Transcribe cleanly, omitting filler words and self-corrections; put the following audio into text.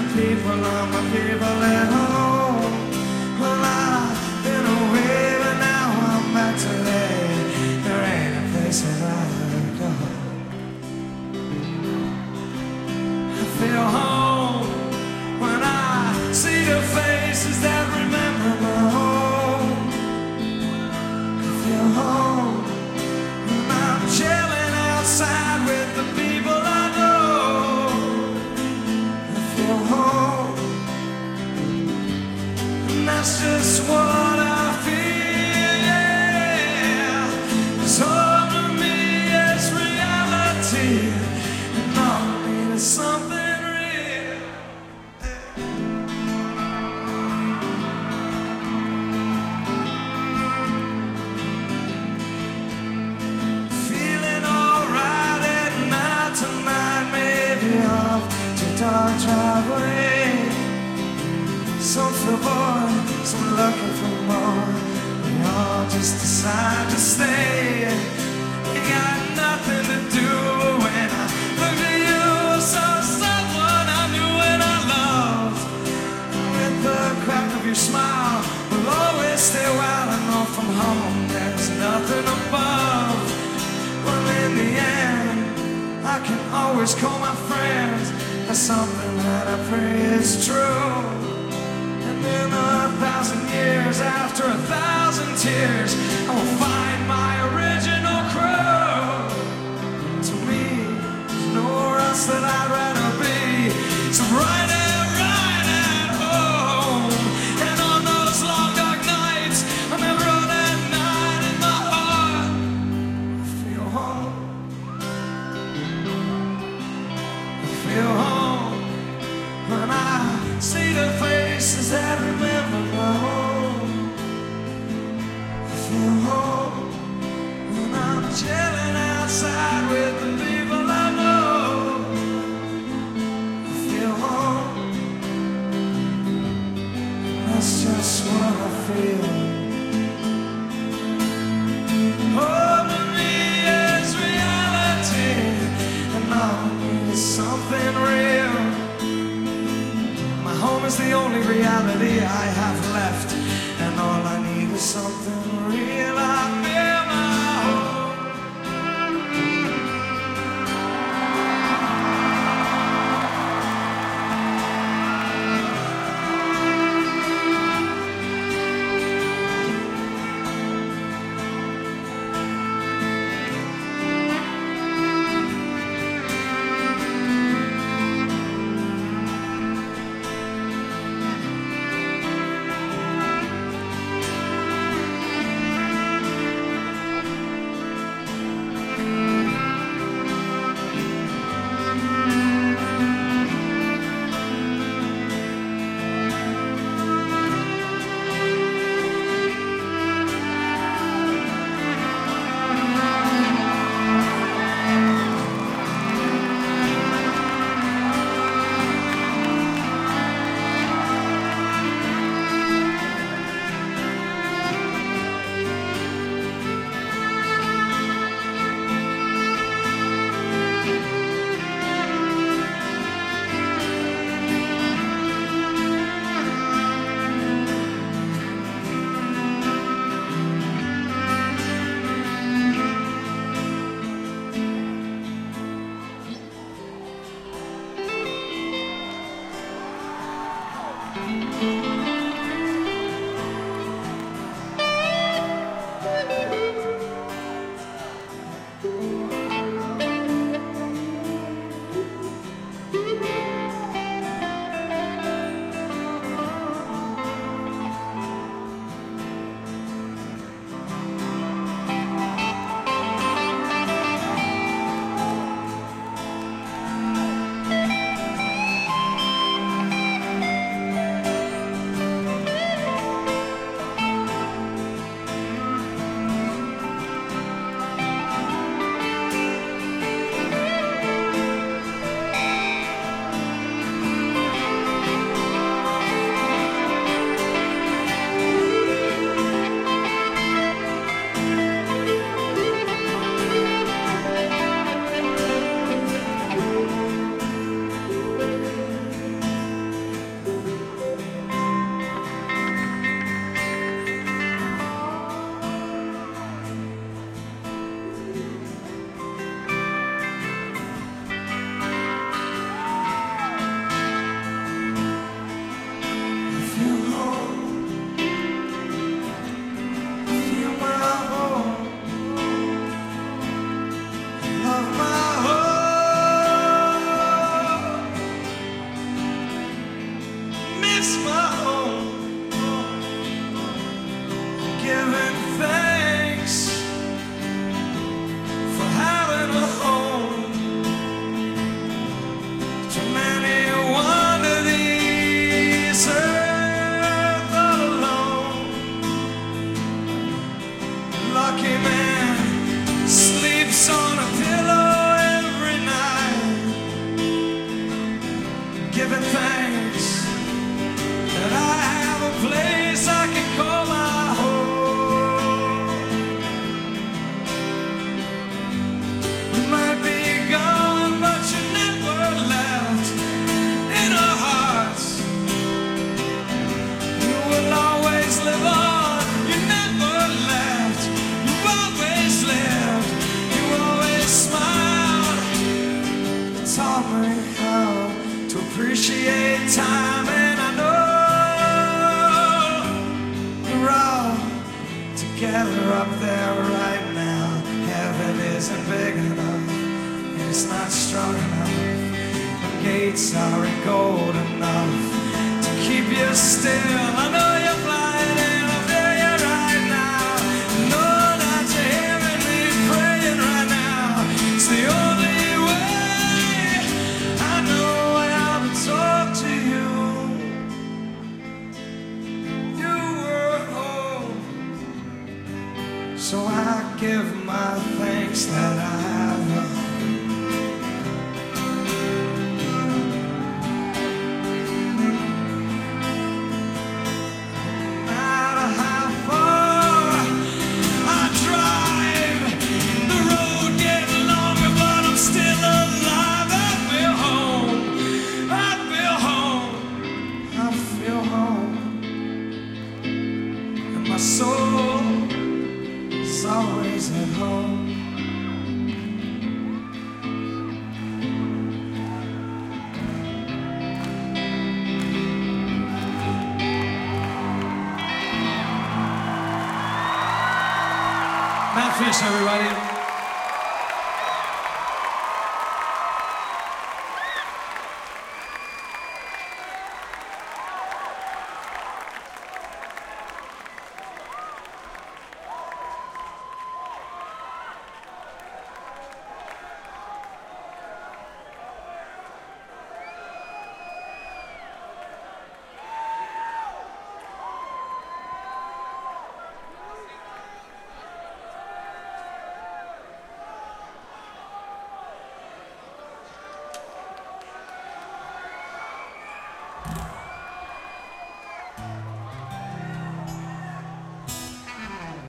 people are my people at home. Well, I've been away, but now I'm back today. There ain't a place I'd rather go. I feel home when I see the faces that remember my home. I feel home when I'm chilling outside with the people I know. I feel home, and that's just what I feel, yeah. 'Cause home to me is reality, and all I need is something real. Feeling alright at night tonight, maybe off to dark driveway. Some feel bored, some looking for more. We all just decide to stay. We got nothing to do when I look at you. I saw someone I knew and I loved. With the crack of your smile, we'll always stay well. I know from home there's nothing above. Well, in the end, I can always call my friends. That's something that I pray is true. And in 1,000 years, after 1,000 tears, I will find my original crew. To me, there's nowhere else that I'd rather be. So right at home. And on those long dark nights, on that road at night in my heart, I feel home. I feel home when I see the faces that remember my home. I feel home when I'm chilling outside with the people I know. I feel home, that's just what I feel. Home to me is reality, and all I need is something real. My home is the only reality I have left, and all I need is something real. I feel my home. appreciate time, and I know we're all together up there right now. Heaven isn't big enough, and it's not strong enough. The gates aren't gold enough to keep you still. I know you're flying in, I feel you right now. I know that you're hearing me praying right now. It's the only way I know how to talk to you. You were home, so I give my thanks that I have you. My soul is always at home. Matt Fish, everybody.